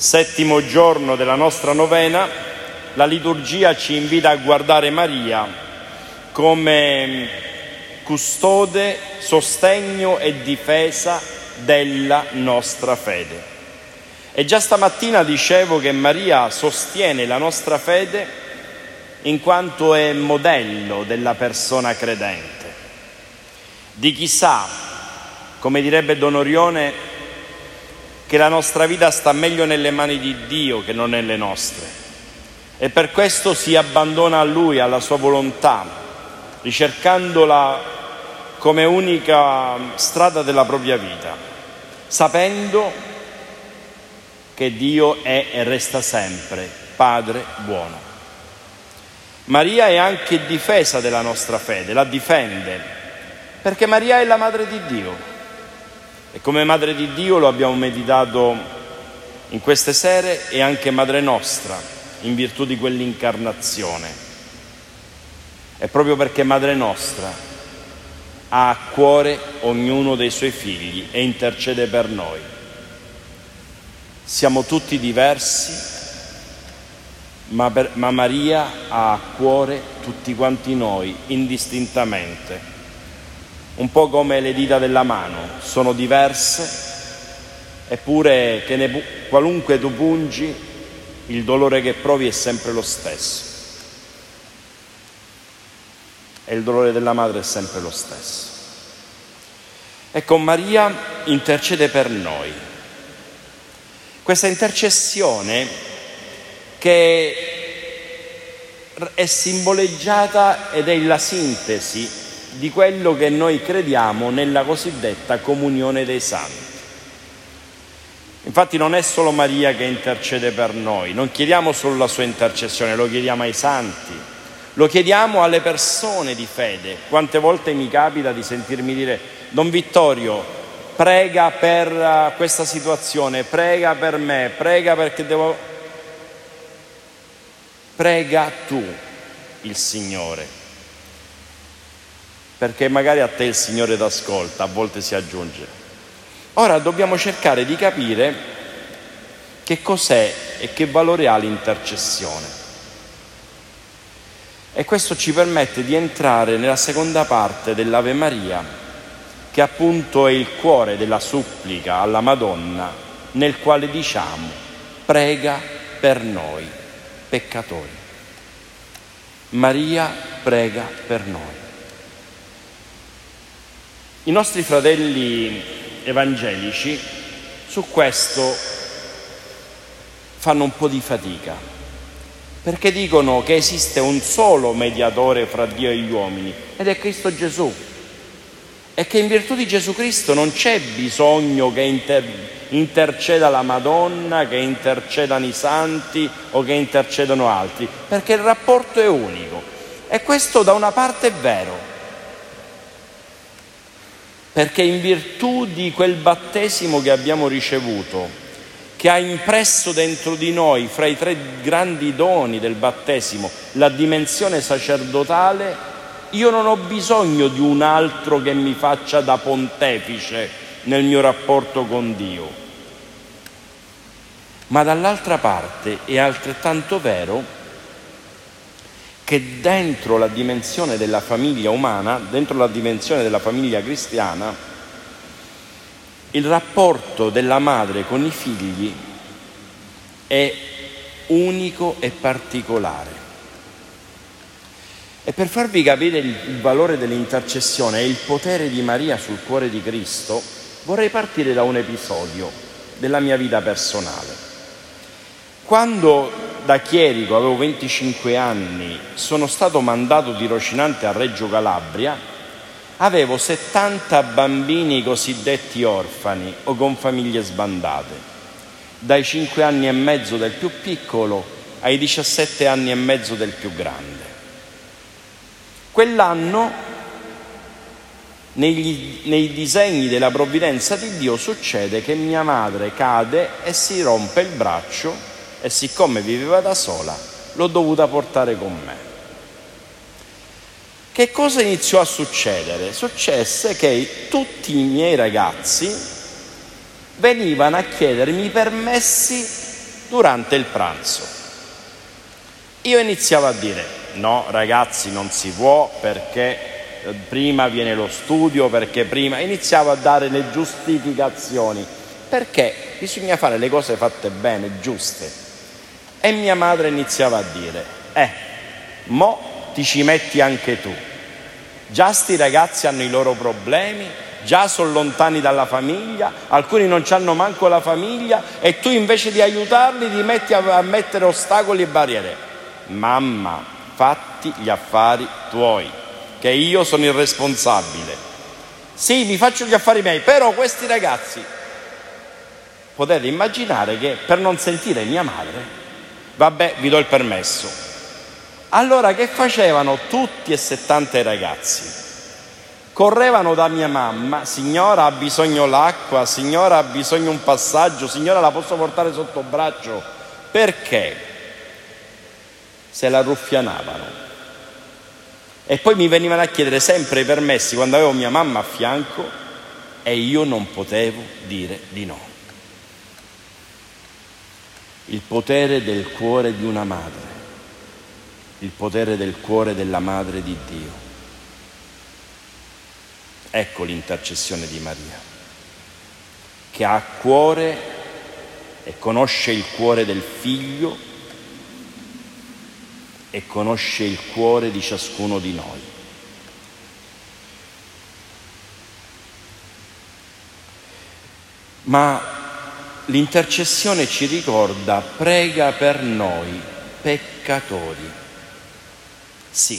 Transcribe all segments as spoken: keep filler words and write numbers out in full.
settimo giorno della nostra novena, la liturgia ci invita a guardare Maria come custode, sostegno e difesa della nostra fede. E già stamattina dicevo che Maria sostiene la nostra fede in quanto è modello della persona credente, di chi sa, come direbbe Don Orione, che la nostra vita sta meglio nelle mani di Dio che non nelle nostre, e per questo si abbandona a Lui, alla sua volontà, ricercandola come unica strada della propria vita, sapendo che Dio è e resta sempre Padre buono. Maria è anche difesa della nostra fede, la difende, perché Maria è la Madre di Dio. E come Madre di Dio, lo abbiamo meditato in queste sere, è anche Madre nostra, in virtù di quell'incarnazione. E proprio perché Madre nostra ha a cuore ognuno dei suoi figli e intercede per noi. Siamo tutti diversi, ma, per, ma Maria ha a cuore tutti quanti noi, indistintamente. Un po' come le dita della mano, sono diverse, eppure che ne, qualunque tu pungi, il dolore che provi è sempre lo stesso. E il dolore della madre è sempre lo stesso. Ecco, Maria intercede per noi. Questa intercessione che è simboleggiata ed è la sintesi di quello che noi crediamo nella cosiddetta comunione dei santi. Infatti non è solo Maria che intercede per noi, non chiediamo solo la sua intercessione, lo chiediamo ai santi, lo chiediamo alle persone di fede. Quante volte mi capita di sentirmi dire: Don Vittorio, prega per questa situazione, prega per me, prega perché devo... Prega tu il Signore, perché magari a te il Signore t'ascolta, a volte si aggiunge. Ora dobbiamo cercare di capire che cos'è e che valore ha l'intercessione. E questo ci permette di entrare nella seconda parte dell'Ave Maria, che appunto è il cuore della supplica alla Madonna, nel quale diciamo: prega per noi peccatori. Maria prega per noi. I nostri fratelli evangelici su questo fanno un po' di fatica, perché dicono che esiste un solo mediatore fra Dio e gli uomini, ed è Cristo Gesù, e che in virtù di Gesù Cristo non c'è bisogno che inter- interceda la Madonna, che intercedano i santi o che intercedano altri, perché il rapporto è unico. E questo da una parte è vero, perché in virtù di quel battesimo che abbiamo ricevuto, che ha impresso dentro di noi, fra i tre grandi doni del battesimo, la dimensione sacerdotale, io non ho bisogno di un altro che mi faccia da pontefice nel mio rapporto con Dio. Ma dall'altra parte è altrettanto vero che dentro la dimensione della famiglia umana, dentro la dimensione della famiglia cristiana, il rapporto della madre con i figli è unico e particolare. E per farvi capire il valore dell'intercessione e il potere di Maria sul cuore di Cristo, vorrei partire da un episodio della mia vita personale. Quando da chierico, avevo venticinque anni, sono stato mandato tirocinante a Reggio Calabria, avevo settanta bambini cosiddetti orfani o con famiglie sbandate, dai cinque anni e mezzo del più piccolo ai diciassette anni e mezzo del più grande. Quell'anno, negli, nei disegni della provvidenza di Dio, succede che mia madre cade e si rompe il braccio, e siccome viveva da sola, l'ho dovuta portare con me. Che cosa iniziò a succedere? Successe che tutti i miei ragazzi venivano a chiedermi permessi durante il pranzo. Io iniziavo a dire: no ragazzi, non si può, perché prima viene lo studio, perché prima... Iniziavo a dare le giustificazioni, perché bisogna fare le cose fatte bene, giuste. E mia madre iniziava a dire: eh, mo ti ci metti anche tu. Già sti ragazzi hanno i loro problemi, già sono lontani dalla famiglia, alcuni non c'hanno manco la famiglia, e tu invece di aiutarli ti metti a, a mettere ostacoli e barriere. Mamma, fatti gli affari tuoi, che io sono il responsabile. Sì, mi faccio gli affari miei, però questi ragazzi... Potete immaginare che per non sentire mia madre, vabbè, vi do il permesso. Allora che facevano tutti e settanta i ragazzi? Correvano da mia mamma: signora, ha bisogno l'acqua, signora, ha bisogno un passaggio, signora, la posso portare sotto braccio? Perché se la ruffianavano. E poi mi venivano a chiedere sempre i permessi quando avevo mia mamma a fianco, e io non potevo dire di no. Il potere del cuore di una madre, il potere del cuore della Madre di Dio. Ecco l'intercessione di Maria, che ha cuore e conosce il cuore del Figlio e conosce il cuore di ciascuno di noi. Ma l'intercessione ci ricorda: prega per noi peccatori. Sì,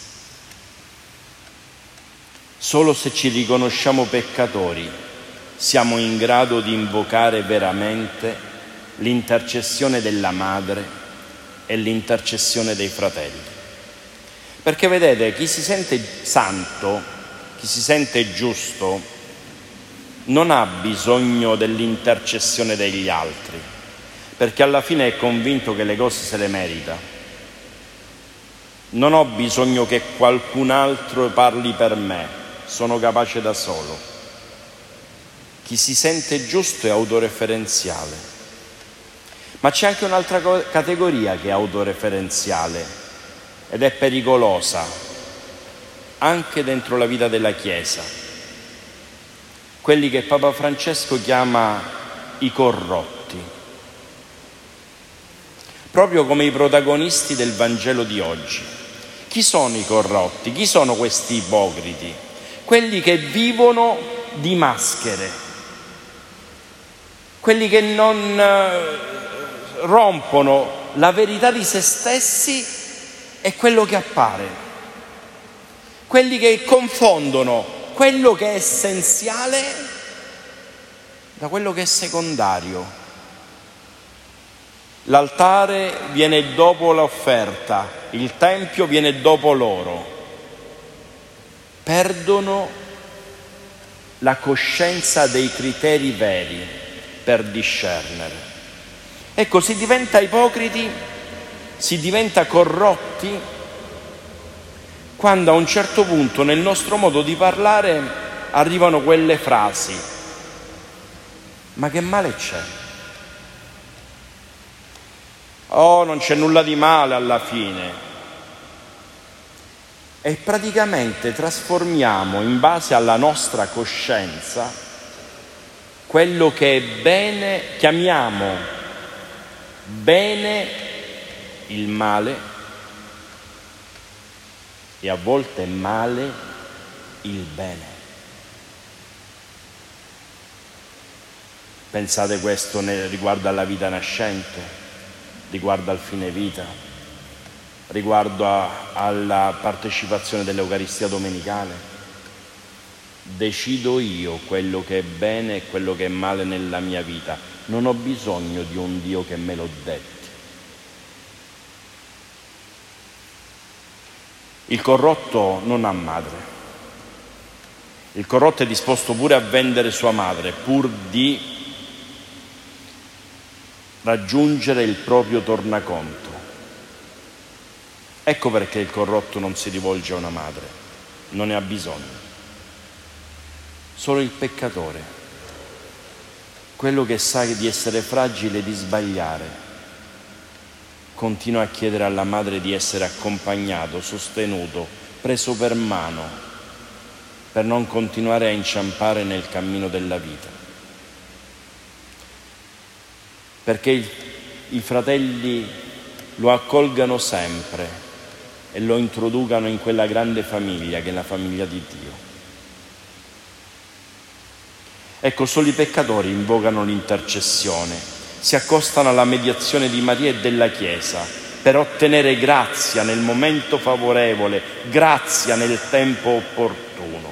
solo se ci riconosciamo peccatori siamo in grado di invocare veramente l'intercessione della Madre e l'intercessione dei fratelli. Perché vedete, chi si sente santo, chi si sente giusto, non ha bisogno dell'intercessione degli altri, perché alla fine è convinto che le cose se le merita. Non ho bisogno che qualcun altro parli per me, sono capace da solo. Chi si sente giusto è autoreferenziale. Ma c'è anche un'altra categoria che è autoreferenziale ed è pericolosa, anche dentro la vita della Chiesa. Quelli che Papa Francesco chiama i corrotti, proprio come i protagonisti del Vangelo di oggi. Chi sono i corrotti? Chi sono questi ipocriti? Quelli che vivono di maschere, quelli che non rompono la verità di se stessi e quello che appare, quelli che confondono quello che è essenziale da quello che è secondario. L'altare viene dopo l'offerta, il tempio viene dopo loro. Perdono la coscienza dei criteri veri per discernere. Ecco, si diventa ipocriti, si diventa corrotti quando a un certo punto nel nostro modo di parlare arrivano quelle frasi: ma che male c'è? Oh, non c'è nulla di male alla fine. E praticamente trasformiamo in base alla nostra coscienza quello che è bene, chiamiamo bene il male, e a volte male il bene. Pensate, questo riguardo alla vita nascente, riguardo al fine vita, riguardo a, alla partecipazione dell'Eucaristia domenicale. Decido io quello che è bene e quello che è male nella mia vita. Non ho bisogno di un Dio che me lo detti. Il corrotto non ha madre. Il corrotto è disposto pure a vendere sua madre pur di raggiungere il proprio tornaconto. Ecco perché il corrotto non si rivolge a una madre, non ne ha bisogno. Solo il peccatore, quello che sa di essere fragile e di sbagliare, continua a chiedere alla madre di essere accompagnato, sostenuto, preso per mano, per non continuare a inciampare nel cammino della vita. Perché il, i fratelli lo accolgano sempre e lo introducano in quella grande famiglia che è la famiglia di Dio. Ecco, solo i peccatori invocano l'intercessione, si accostano alla mediazione di Maria e della Chiesa per ottenere grazia nel momento favorevole, grazia nel tempo opportuno.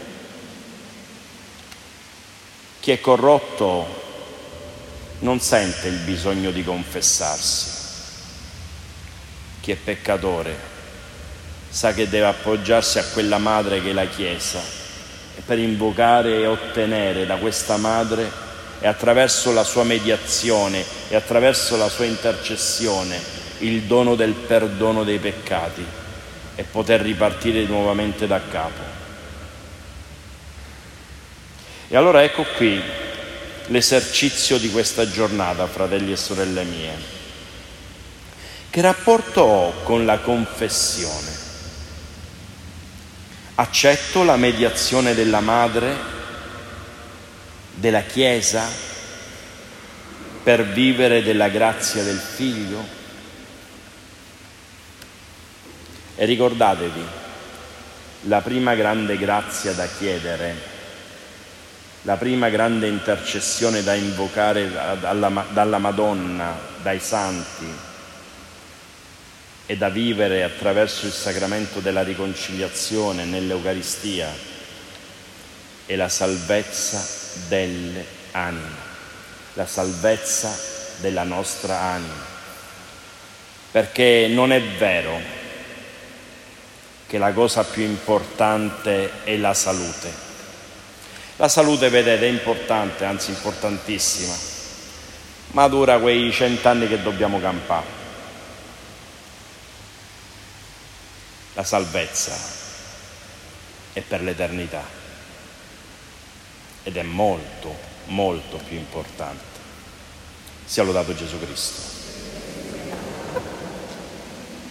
Chi è corrotto non sente il bisogno di confessarsi. Chi è peccatore sa che deve appoggiarsi a quella madre che è la Chiesa e per invocare e ottenere da questa madre e attraverso la sua mediazione e attraverso la sua intercessione il dono del perdono dei peccati e poter ripartire nuovamente da capo. E allora ecco qui l'esercizio di questa giornata, fratelli e sorelle mie. Che rapporto ho con la confessione? Accetto la mediazione della madre, della Chiesa, per vivere della grazia del Figlio? E ricordatevi, la prima grande grazia da chiedere, la prima grande intercessione da invocare dalla, dalla Madonna, dai Santi, e da vivere attraverso il sacramento della riconciliazione nell'Eucaristia è la salvezza delle anime, la salvezza della nostra anima. Perché non è vero che la cosa più importante è la salute. La salute, vedete, è importante, anzi importantissima, ma dura quei cent'anni che dobbiamo campare. La salvezza è per l'eternità ed è molto, molto più importante. Sia lodato Gesù Cristo.